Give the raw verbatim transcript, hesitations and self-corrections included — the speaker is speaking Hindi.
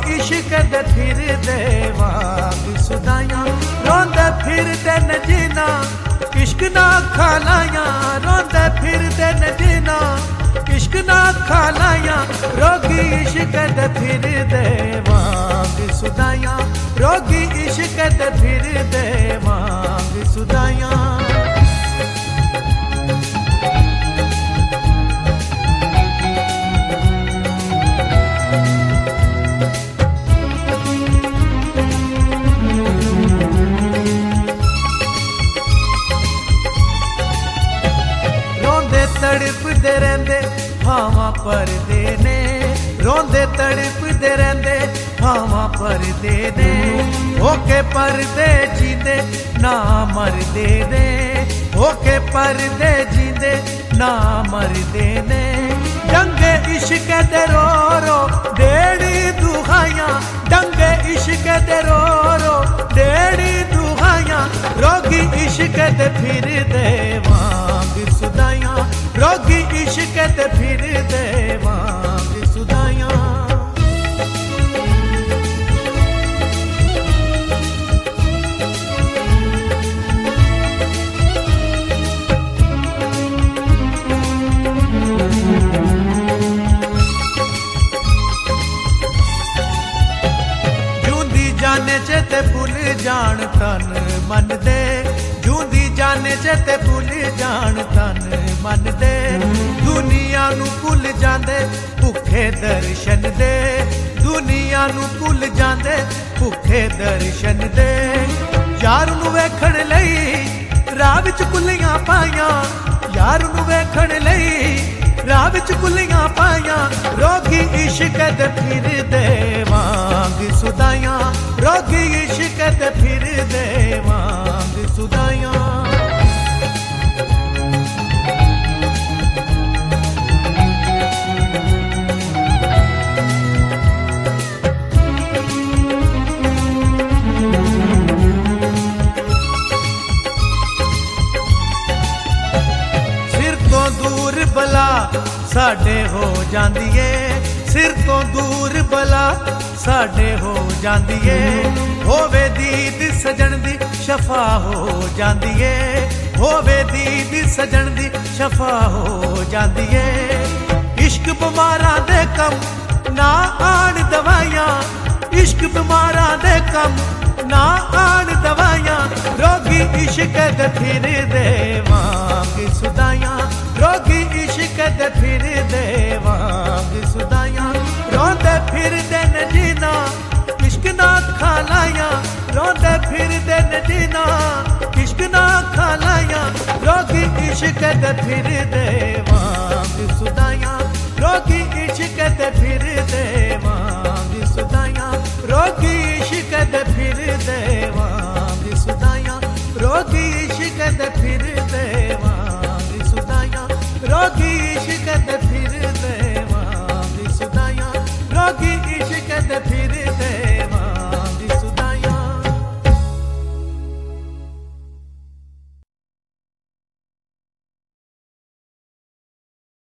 इश्क दे फिर देवांग सुदाइयां रोंदे फिरदे न जिना इश्क ना खालायां रोंदे फिरदे न जिना इश्क ना खालायां रोगी इश्क दे फिर देवांग सुदाइयां रोगी इश्क दे फिर देवांग सुदाइयां तड़पदे रहंदे भावां परदे ने रोंदे तड़पदे रहंदे भावां परदे ने होके परदे जींदे ना मरदे ने होके परदे जींदे ना मरदे ने डंगे इश्क दे रो रो डेड़ी दुहाइयां डंगे इश्क दे रो रो डेड़ी दुहाइयां रोगी इश्क दे फिर देवांग सुदाइयां रोगी इश्क दे फिर देवांग सुदाइयां जूंदी जाने च ते भुल जान तन मन दे जूंदी जाने च ते भुल जान तन मन दे दुनिया नू भुल जांदे भुखे दर्शन दे दुनिया नू भुल जांदे भुखे दर्शन दे यार नू वेखण लई राह विच कुलियां पाइयां यार नू वेखण लई राह विच कुलियां पाइयां रोगी इश्क दे फिर देवांग सुदाइयां रोगी इश्क दे फिर देवांग सुदाइयां बला साडे हो जांदी ए सिर तो दूर बला साडे हो जांदी ए होवे दीद सजन दी शफा हो जांदी ए होवे दीद सजन दी शफा हो जांदी ए इश्क बीमारां दे कम ना आण दवाइयां इश्क बीमारां दे कम ना आण दवाइयां रोगी इश्क दे फिर देवांग सुदाइयां रोगी इश्क दे फिर देवांग सुदाइयां रोंदे फिरदे न जीना इश्क ना खालायां रोंदे फिरदे न जीना इश्क ना खालायां रोगी इश्क दे फिर देवांग सुदाइयां रोगी इश्क दे फिर देवांग सुदाइयां रोगी इश्क दे फिर देवांग सुदाइयां रोगी इश्क दे फिर देवांग सुदाइयां रोगी इश्क दे फिर देवांग सुदाइयां रोगी इश्क दे फिर